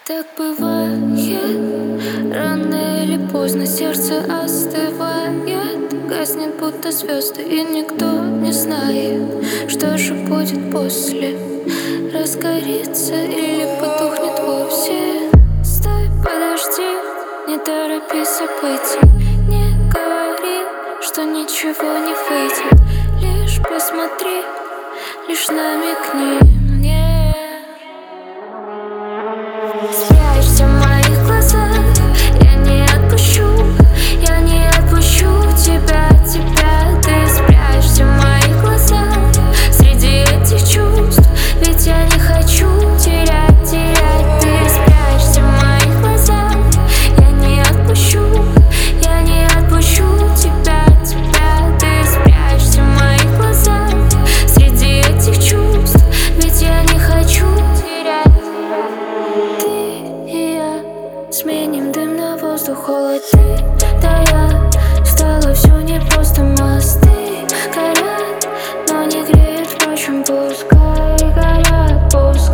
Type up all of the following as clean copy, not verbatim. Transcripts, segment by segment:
Так бывает, рано или поздно сердце остывает, гаснет будто звезды, и никто не знает, что же будет после. Разгорится или потухнет вовсе. Стой, подожди, не торопи события. Не говори, что ничего не выйдет. Лишь посмотри, лишь намекни мне. Спрячься в моих глазах, я не отпущу тебя. Ты спрячься в моих глазах, среди этих чувств, ведь я не хочу терять. Ты спрячься в моих глазах, я не отпущу тебя. Ты спрячься в моих глазах, среди этих чувств, ведь я не хочу терять. Сменим дым на воздух, холод ты, да я. Стало все непросто, мосты горят, но не греют, впрочем, пускай горят.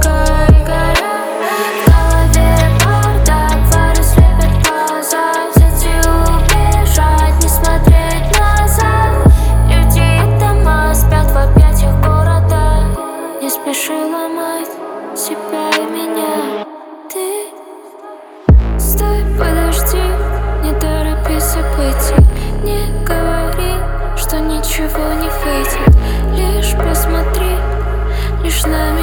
В голове бардак, фары слепят глаза. Взять и убежать, не смотреть назад. Люди и дома спят в объятиях города. Не спеши ломать себя и меня. Ты стой, подожди, не торопи события. Не говори, что ничего не выйдет. Лишь посмотри, лишь намекни.